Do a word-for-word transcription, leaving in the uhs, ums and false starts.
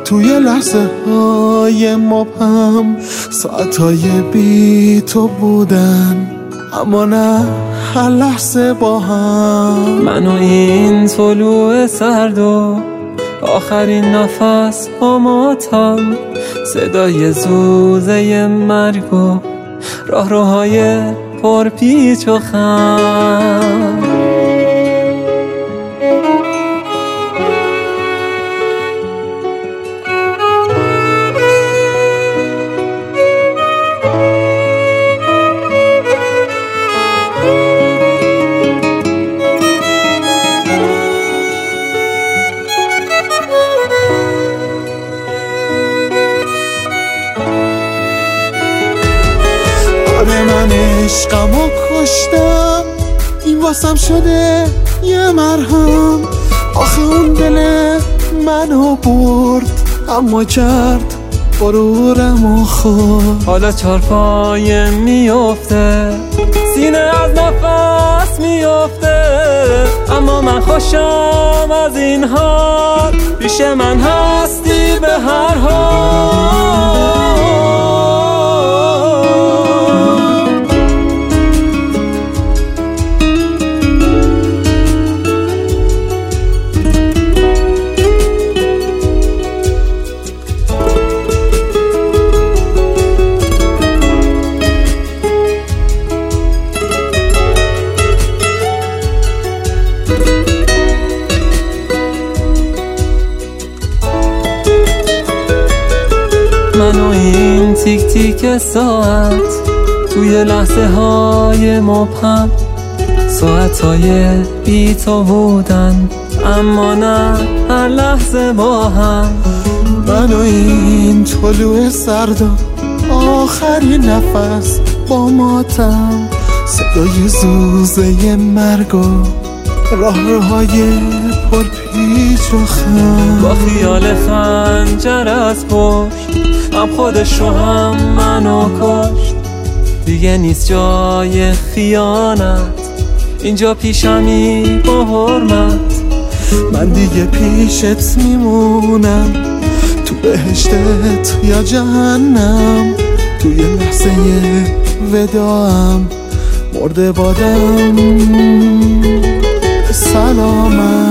توی لحظه های مبهم، ساعت های بی تو بودن، اما نه هر لحظه با هم. من و این طلوع سرد و آخرین نفس با ماتم، صدای زوزه مرگ و راه روهای پرپیچ و خم. من عشقمو کشتم، این واسم شده یه مرهم. آخه اون دل منو برد، اما کرد غرورمو خورد. حالا چارپایم میفته، سینه از نفس میفته، اما من خوشم از این حال. پیش من هستی به هر حال. من و این تیک تیک ساعت توی لحظه های مبهم، ساعت های بی تو بودن، اما نه هر لحظه با هم. من و این طلوع سرد و آخرین نفس با ماتم، صدای زوزه مرگ و راه روهای پرپیچ و خم. با خیال خنجر از پشت هم خودش رو هم منو کشت. دیگه نیست جای خیانت اینجا پیشمی با حرمت. من دیگه پیشت میمونم، تو بهشتت یا جهنم. توی لحظه وداعم مرده بادم سلامت.